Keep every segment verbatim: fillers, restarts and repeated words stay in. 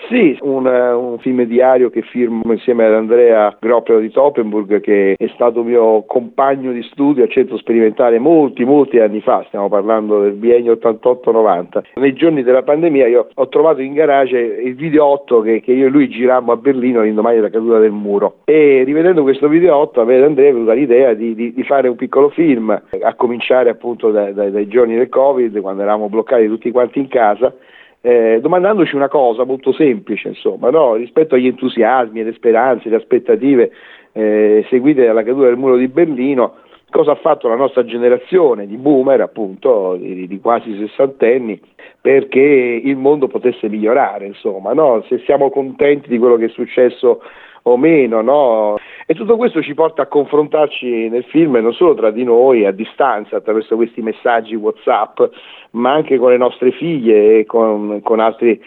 Sì, un, un film diario che firmo insieme ad Andrea Groppler di Toppenburg, che è stato mio compagno di studio al centro sperimentale molti, molti anni fa, stiamo parlando del biennio ottantotto novanta. Nei giorni della pandemia io ho trovato in garage il videotto che, che io e lui girammo a Berlino l'indomani della caduta del muro, e rivedendo questo videotto a me e ad Andrea è venuta l'idea di, di, di fare un piccolo film, a cominciare appunto dai, dai, dai giorni del Covid, quando eravamo bloccati tutti quanti in casa. Eh, domandandoci una cosa molto semplice, insomma, no? Rispetto agli entusiasmi, le speranze, le aspettative eh, seguite dalla caduta del muro di Berlino, cosa ha fatto la nostra generazione di boomer, appunto, di, di quasi sessantenni, perché il mondo potesse migliorare, insomma, no? Se siamo contenti di quello che è successo o meno, no? E tutto questo ci porta a confrontarci nel film non solo tra di noi a distanza attraverso questi messaggi WhatsApp, ma anche con le nostre figlie e con, con altri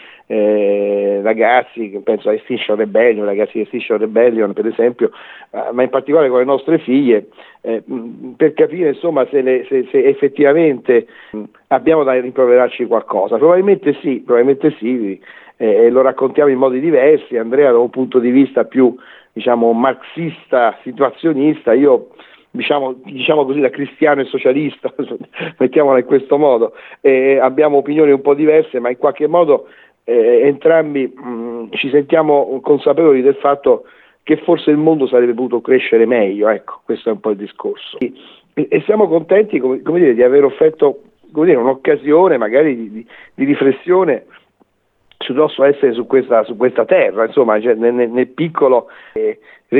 eh, ragazzi, penso a Extinction Rebellion, ragazzi di Extinction Rebellion per esempio, eh, ma in particolare con le nostre figlie, eh, per capire insomma se, le, se, se effettivamente mh, abbiamo da rimproverarci qualcosa. Probabilmente sì, probabilmente sì. E lo raccontiamo in modi diversi. Andrea da un punto di vista più, diciamo, marxista, situazionista, io diciamo, diciamo così da cristiano e socialista, mettiamola in questo modo, e abbiamo opinioni un po' diverse, ma in qualche modo eh, entrambi mh, ci sentiamo consapevoli del fatto che forse il mondo sarebbe potuto crescere meglio, ecco, questo è un po' il discorso. E, e siamo contenti, come, come dire, di aver offerto, come dire, un'occasione magari di, di, di riflessione sul nostro essere su questa, su questa terra, insomma, cioè nel, nel piccolo eh,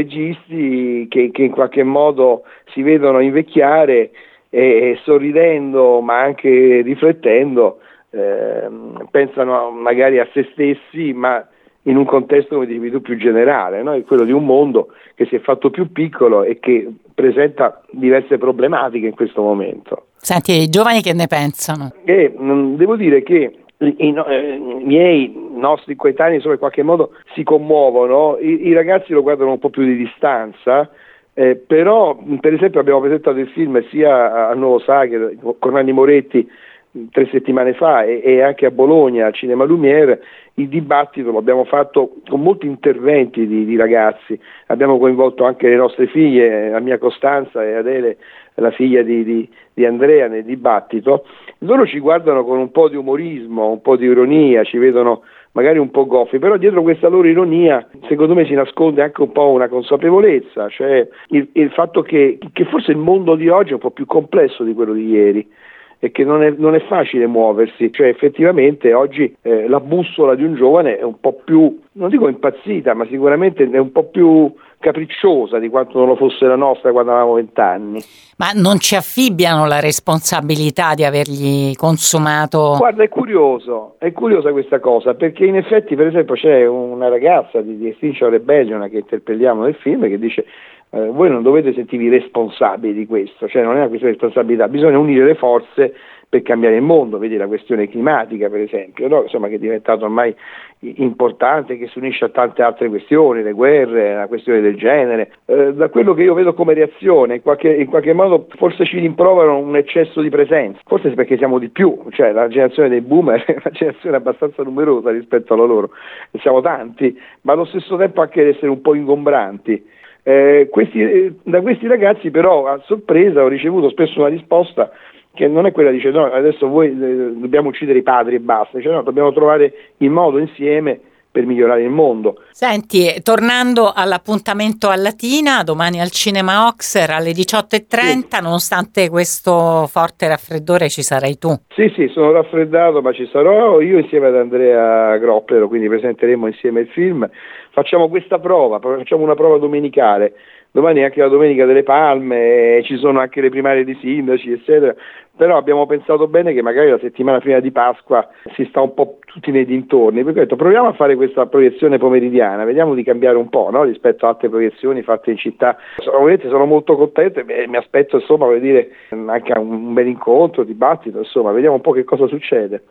registi che, che in qualche modo si vedono invecchiare e, e sorridendo ma anche riflettendo eh, pensano magari a se stessi, ma in un contesto, come dicevi tu, più generale, no? È quello di un mondo che si è fatto più piccolo e che presenta diverse problematiche in questo momento. Senti, i giovani che ne pensano? E, mh, devo dire che I, i, eh, i miei nostri coetanei insomma in qualche modo si commuovono, I, i ragazzi lo guardano un po' più di distanza, eh, però per esempio abbiamo presentato il film sia a Nuovo Sagher con Nanni Moretti tre settimane fa e, e anche a Bologna al Cinema Lumière. Il dibattito lo abbiamo fatto con molti interventi di, di ragazzi, abbiamo coinvolto anche le nostre figlie, la mia Costanza e Adele, la figlia di, di, di Andrea, nel dibattito. Loro ci guardano con un po' di umorismo, un po' di ironia, ci vedono magari un po' goffi, però dietro questa loro ironia secondo me si nasconde anche un po' una consapevolezza, cioè il, il fatto che, che forse il mondo di oggi è un po' più complesso di quello di ieri e che non è, non è facile muoversi, cioè effettivamente oggi eh, la bussola di un giovane è un po' più, non dico impazzita, ma sicuramente è un po' più capricciosa di quanto non lo fosse la nostra quando avevamo vent'anni. Ma non ci affibbiano la responsabilità di avergli consumato? Guarda, è curioso, è curiosa questa cosa, perché in effetti per esempio c'è una ragazza di, di Extinction Rebellion che interpelliamo nel film che dice eh, voi non dovete sentirvi responsabili di questo, cioè non è una questione di responsabilità, bisogna unire le forze per cambiare il mondo, vedi la questione climatica per esempio, no? Insomma, che è diventato ormai importante, che si unisce a tante altre questioni, le guerre, la questione del genere. Eh, da quello che io vedo come reazione, in qualche, in qualche modo forse ci rimproverano un eccesso di presenza, forse perché siamo di più, cioè la generazione dei boomer è una generazione abbastanza numerosa rispetto alla loro, e siamo tanti, ma allo stesso tempo anche essere un po' ingombranti. Eh, questi, eh, da questi ragazzi però a sorpresa ho ricevuto spesso una risposta che non è quella di dire no, adesso voi eh, dobbiamo uccidere i padri e basta, cioè no, dobbiamo trovare il modo insieme per migliorare il mondo. Senti, tornando all'appuntamento a Latina, domani al Cinema Oxer alle diciotto e trenta, sì. Nonostante questo forte raffreddore ci sarai tu. Sì, sì, sono raffreddato, ma ci sarò io insieme ad Andrea Groppler, quindi presenteremo insieme il film. Facciamo questa prova, facciamo una prova domenicale. Domani è anche la Domenica delle Palme, ci sono anche le primarie di sindaci, eccetera. Però abbiamo pensato bene che magari la settimana prima di Pasqua si sta un po' tutti nei dintorni, perché ho detto proviamo a fare questa proiezione pomeridiana, vediamo di cambiare un po', no? Rispetto a altre proiezioni fatte in città. Ovviamente sono molto contento e mi aspetto insomma, voglio dire, anche un bel incontro, dibattito, insomma, vediamo un po' che cosa succede.